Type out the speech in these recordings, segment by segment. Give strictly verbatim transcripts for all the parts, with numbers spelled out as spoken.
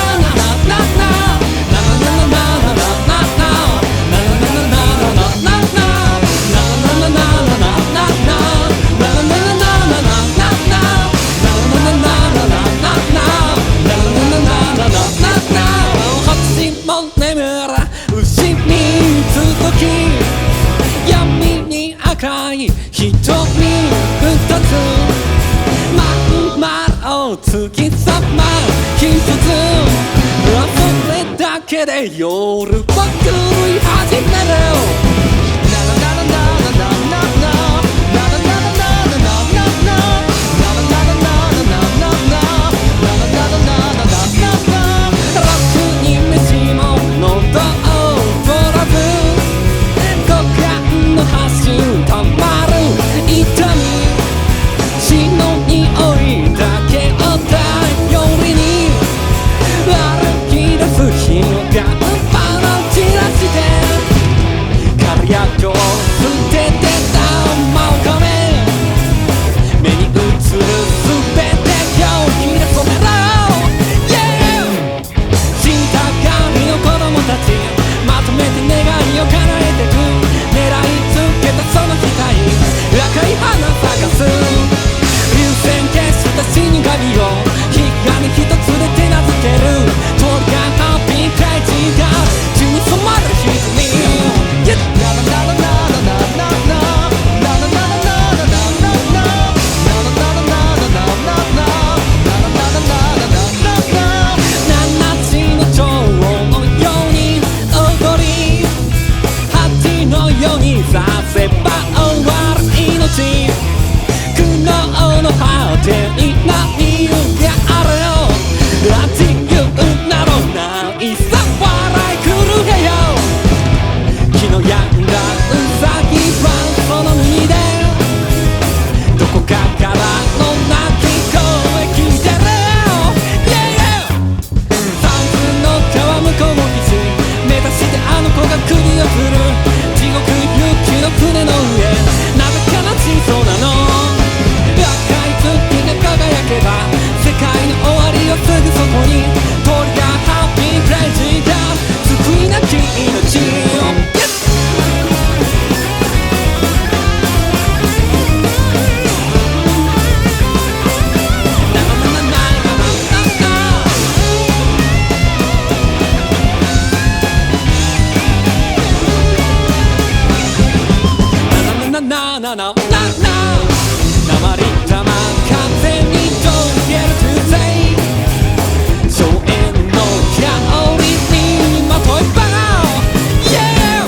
闇に赤い瞳二つまん丸を突きさま一つそれだけで夜は狂い始めるななななな鉛玉風に溶ける Tuesday 荘園の香りにまといば Yeah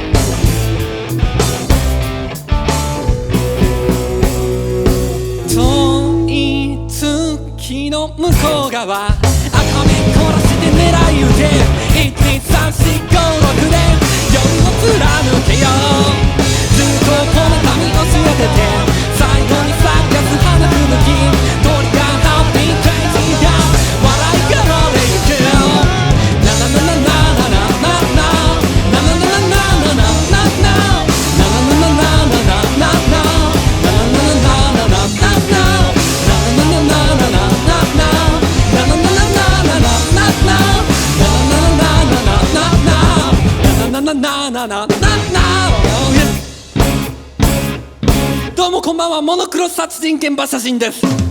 遠い月の向こう側赤目凝らして狙い撃ていちにさんしごろくで夜を貫けよずっとこの髪を据えてて最後に咲かす花吹雪鳥がハッピークレイジーが笑いが漏れゆくなななななななななななななななななどうもこんばんは、モノクロ殺人現場写真です。